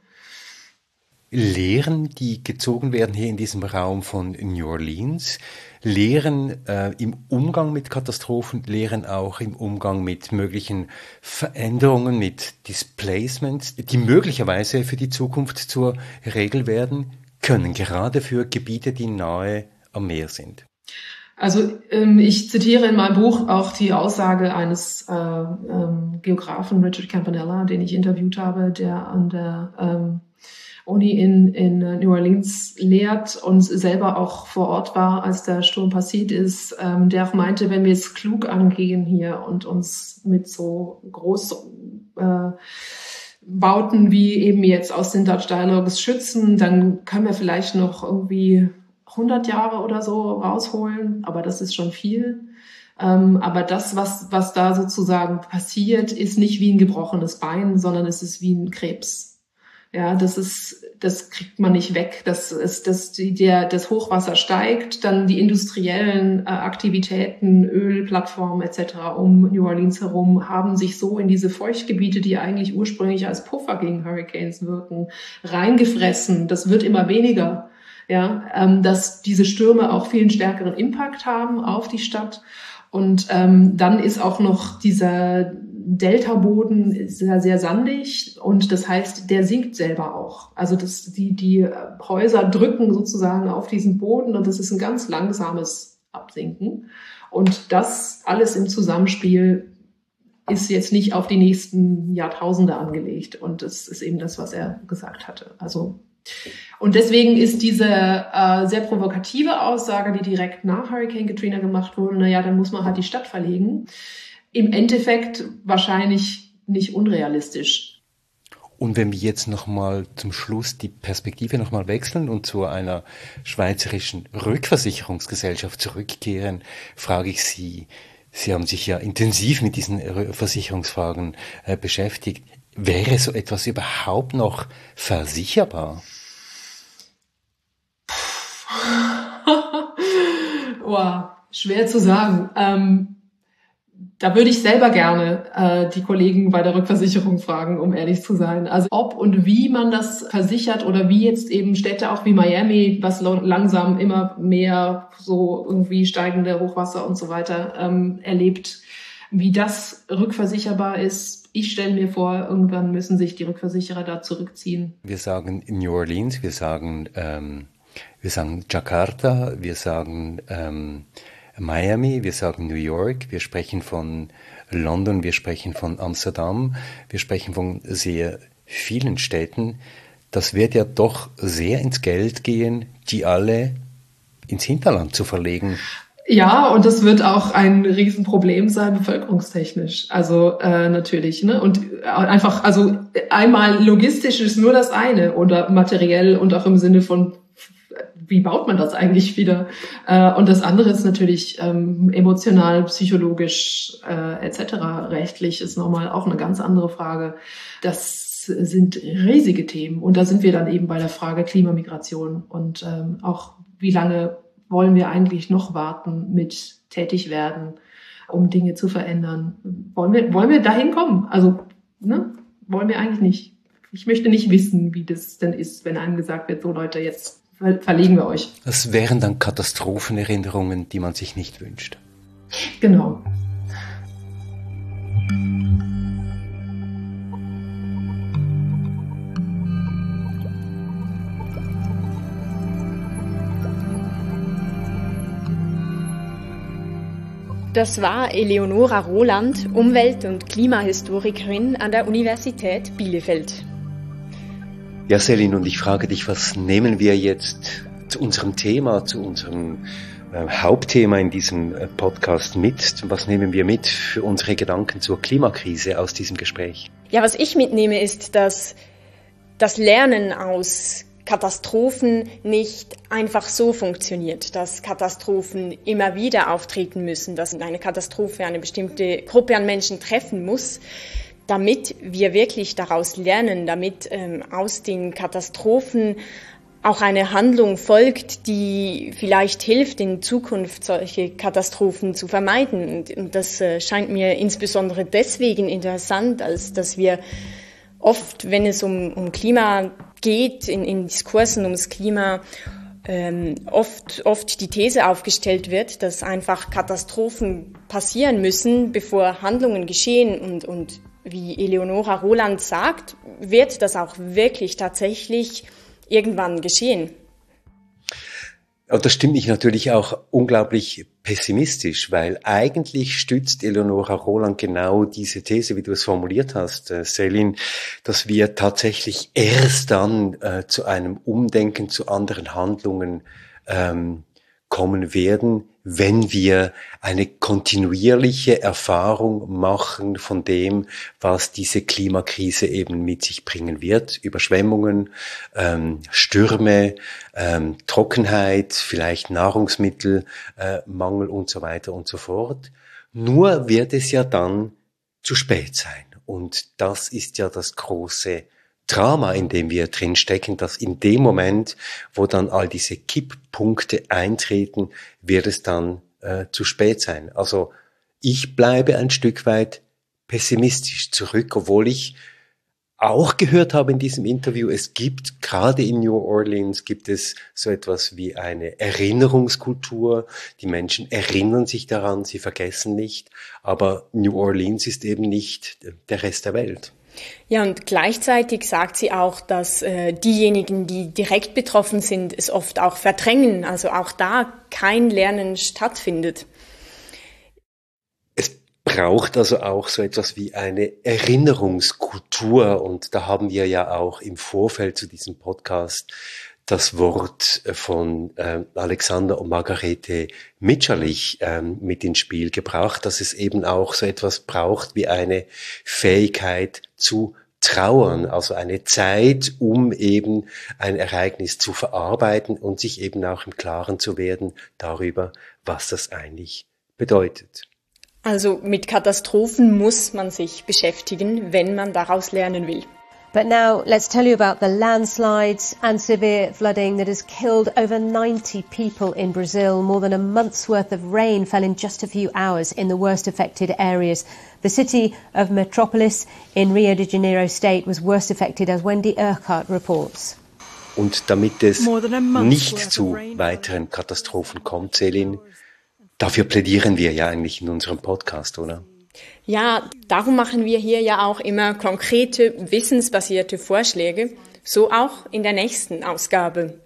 Lehren, die gezogen werden hier in diesem Raum von New Orleans, Lehren im Umgang mit Katastrophen, Lehren auch im Umgang mit möglichen Veränderungen, mit Displacements, die möglicherweise für die Zukunft zur Regel werden können, gerade für Gebiete, die nahe am Meer sind.
Also ich zitiere in meinem Buch auch die Aussage eines Geografen, Richard Campanella, den ich interviewt habe, der an der Uni in New Orleans lehrt und selber auch vor Ort war, als der Sturm passiert ist, der auch meinte, wenn wir es klug angehen hier und uns mit so Großbauten wie eben jetzt aus den Dutch Dialogues schützen, dann können wir vielleicht noch irgendwie 100 Jahre oder so rausholen, aber das ist schon viel. Aber das, was da sozusagen passiert, ist nicht wie ein gebrochenes Bein, sondern es ist wie ein Krebs. Ja, das kriegt man nicht weg. Das Hochwasser steigt, dann die industriellen Aktivitäten, Ölplattformen etc. um New Orleans herum haben sich so in diese Feuchtgebiete, die eigentlich ursprünglich als Puffer gegen Hurricanes wirken, reingefressen. Das wird immer weniger. Ja, dass diese Stürme auch viel stärkeren Impact haben auf die Stadt. Und dann ist auch noch dieser Deltaboden sehr, sehr sandig und das heißt, der sinkt selber auch. Also die Häuser drücken sozusagen auf diesen Boden und das ist ein ganz langsames Absinken. Und das alles im Zusammenspiel ist jetzt nicht auf die nächsten Jahrtausende angelegt. Und das ist eben das, was er gesagt hatte. Und deswegen ist diese sehr provokative Aussage, die direkt nach Hurricane Katrina gemacht wurde, dann muss man halt die Stadt verlegen, im Endeffekt wahrscheinlich nicht unrealistisch.
Und wenn wir jetzt nochmal zum Schluss die Perspektive nochmal wechseln und zu einer schweizerischen Rückversicherungsgesellschaft zurückkehren, frage ich Sie, Sie haben sich ja intensiv mit diesen Versicherungsfragen beschäftigt. Wäre so etwas überhaupt noch versicherbar?
Wow, schwer zu sagen. Da würde ich selber gerne die Kollegen bei der Rückversicherung fragen, um ehrlich zu sein. Also ob und wie man das versichert oder wie jetzt eben Städte auch wie Miami, was langsam immer mehr so irgendwie steigende Hochwasser und so weiter erlebt, wie das rückversicherbar ist. Ich stelle mir vor, irgendwann müssen sich die Rückversicherer da zurückziehen.
Wir sagen New Orleans, wir sagen Wir sagen Jakarta, wir sagen Miami, wir sagen New York, wir sprechen von London, wir sprechen von Amsterdam, wir sprechen von sehr vielen Städten. Das wird ja doch sehr ins Geld gehen, die alle ins Hinterland zu verlegen.
Ja, und das wird auch ein Riesenproblem sein, bevölkerungstechnisch. Also natürlich, ne? Und einfach, also einmal logistisch ist nur das eine oder materiell und auch im Sinne von, wie baut man das eigentlich wieder? Und das andere ist natürlich emotional, psychologisch etc. Rechtlich ist nochmal auch eine ganz andere Frage. Das sind riesige Themen. Und da sind wir dann eben bei der Frage Klimamigration und auch wie lange wollen wir eigentlich noch warten mit tätig werden, um Dinge zu verändern? Wollen wir dahin kommen? Also, ne? Wollen wir eigentlich nicht. Ich möchte nicht wissen, wie das denn ist, wenn einem gesagt wird, so Leute, jetzt verlegen wir euch.
Das wären dann Katastrophenerinnerungen, die man sich nicht wünscht.
Genau.
Das war Eleonora Roland, Umwelt- und Klimahistorikerin an der Universität Bielefeld.
Ja, Selin, und ich frage dich, was nehmen wir jetzt zu unserem Thema, zu unserem Hauptthema in diesem Podcast mit? Was nehmen wir mit für unsere Gedanken zur Klimakrise aus diesem Gespräch?
Ja, was ich mitnehme, ist, dass das Lernen aus Katastrophen nicht einfach so funktioniert, dass Katastrophen immer wieder auftreten müssen, dass eine Katastrophe eine bestimmte Gruppe an Menschen treffen muss, damit wir wirklich daraus lernen, damit aus den Katastrophen auch eine Handlung folgt, die vielleicht hilft, in Zukunft solche Katastrophen zu vermeiden. Und das scheint mir insbesondere deswegen interessant, als dass wir oft, wenn es um Klima geht, in Diskursen ums Klima, oft die These aufgestellt wird, dass einfach Katastrophen passieren müssen, bevor Handlungen geschehen. Und wie Eleonora Roland sagt, wird das auch wirklich tatsächlich irgendwann geschehen.
Und das stimmt mich natürlich auch unglaublich pessimistisch, weil eigentlich stützt Eleonora Roland genau diese These, wie du es formuliert hast, Selin, dass wir tatsächlich erst dann zu einem Umdenken, zu anderen Handlungen kommen werden, wenn wir eine kontinuierliche Erfahrung machen von dem, was diese Klimakrise eben mit sich bringen wird. Überschwemmungen, Stürme, Trockenheit, vielleicht Nahrungsmittelmangel und so weiter und so fort. Nur wird es ja dann zu spät sein. Und das ist ja das große Drama, in dem wir drin stecken, dass in dem Moment, wo dann all diese Kipppunkte eintreten, wird es dann zu spät sein. Also ich bleibe ein Stück weit pessimistisch zurück, obwohl ich auch gehört habe in diesem Interview, es gibt gerade in New Orleans gibt es so etwas wie eine Erinnerungskultur. Die Menschen erinnern sich daran, sie vergessen nicht. Aber New Orleans ist eben nicht der Rest der Welt.
Ja, und gleichzeitig sagt sie auch, dass diejenigen, die direkt betroffen sind, es oft auch verdrängen, also auch da kein Lernen stattfindet.
Es braucht also auch so etwas wie eine Erinnerungskultur, und da haben wir ja auch im Vorfeld zu diesem Podcast das Wort von Alexander und Margarete Mitscherlich mit ins Spiel gebracht, dass es eben auch so etwas braucht wie eine Fähigkeit zu trauern, also eine Zeit, um eben ein Ereignis zu verarbeiten und sich eben auch im Klaren zu werden darüber, was das eigentlich bedeutet.
Also mit Katastrophen muss man sich beschäftigen, wenn man daraus lernen will.
But now let's tell you about the landslides and severe flooding that has killed over 90 people in Brazil. More than a month's worth of rain fell in just a few hours in the worst affected areas. The city of Metrópolis in Rio de Janeiro state was worst affected, as Wendy Urquhart reports.
Und damit es nicht zu weiteren Katastrophen kommt, Selin, dafür plädieren wir ja eigentlich in unserem Podcast, oder?
Ja, darum machen wir hier ja auch immer konkrete, wissensbasierte Vorschläge, so auch in der nächsten Ausgabe.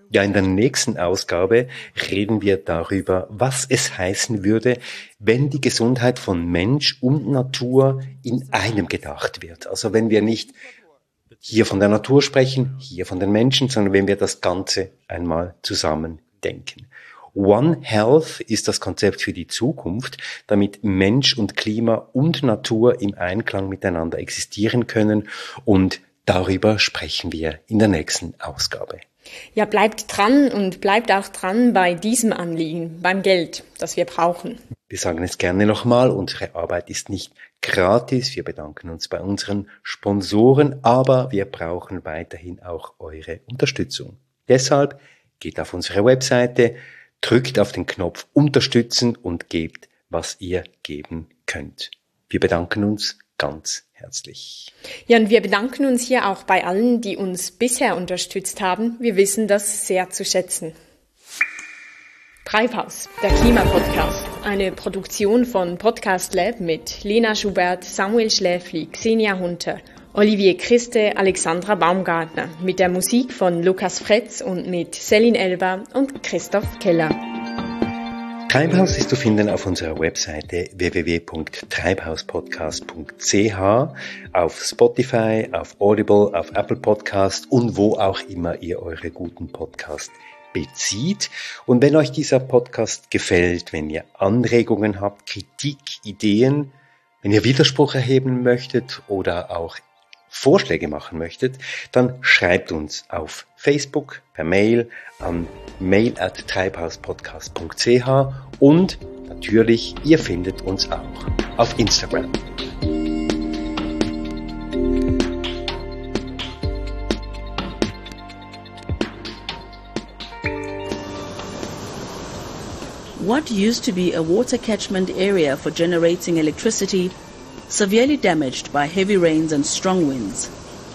Ja, in der nächsten Ausgabe reden wir darüber, was es heißen würde, wenn die Gesundheit von Mensch und Natur in einem gedacht wird. Also wenn wir nicht hier von der Natur sprechen, hier von den Menschen, sondern wenn wir das Ganze einmal zusammen denken. One Health ist das Konzept für die Zukunft, damit Mensch und Klima und Natur im Einklang miteinander existieren können, und darüber sprechen wir in der nächsten Ausgabe.
Ja, bleibt dran und bleibt auch dran bei diesem Anliegen, beim Geld, das wir brauchen.
Wir sagen es gerne nochmal, unsere Arbeit ist nicht gratis. Wir bedanken uns bei unseren Sponsoren, aber wir brauchen weiterhin auch eure Unterstützung. Deshalb geht auf unsere Webseite, drückt auf den Knopf Unterstützen und gebt, was ihr geben könnt. Wir bedanken uns ganz herzlich.
Ja, und wir bedanken uns hier auch bei allen, die uns bisher unterstützt haben. Wir wissen das sehr zu schätzen. Treibhaus, der Klimapodcast. Eine Produktion von Podcast Lab mit Lena Schubert, Samuel Schläfli, Xenia Hunter, Olivier Christe, Alexandra Baumgartner, mit der Musik von Lukas Fretz und mit Celine Elber und Christoph Keller.
Treibhaus ist zu finden auf unserer Webseite www.treibhauspodcast.ch, auf Spotify, auf Audible, auf Apple Podcast und wo auch immer ihr eure guten Podcasts bezieht. Und wenn euch dieser Podcast gefällt, wenn ihr Anregungen habt, Kritik, Ideen, wenn ihr Widerspruch erheben möchtet oder auch Vorschläge machen möchtet, dann schreibt uns auf Facebook, per Mail an mail@treibhauspodcast.ch und natürlich, ihr findet uns auch auf Instagram.
What used to be a water catchment area for generating electricity, severely damaged by heavy rains and strong winds.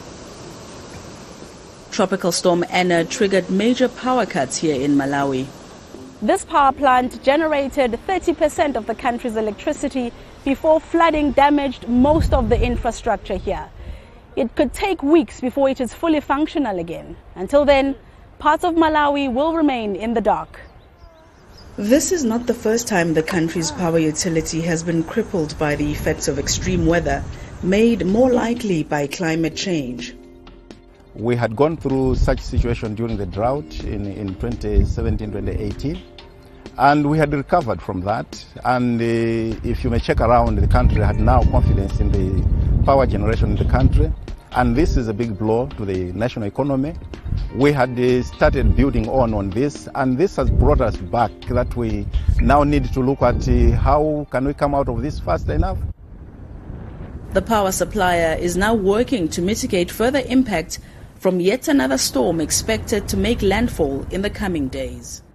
Tropical Storm Anna triggered major power cuts here in Malawi.
This power plant generated 30% of the country's electricity before flooding damaged most of the infrastructure here. It could take weeks before it is fully functional again. Until then, parts of Malawi will remain in the dark.
This is not the first time the country's power utility has been crippled by the effects of extreme weather, made more likely by climate change.
We had gone through such situation during the drought in 2017-2018, and we had recovered from that. And if you may check around, the country had now confidence in the power generation in the country, and this is a big blow to the national economy. We had started building on this, and this has brought us back that we now need to look at how can we come out of this fast enough.
The power supplier is now working to mitigate further impact from yet another storm expected to make landfall in the coming days.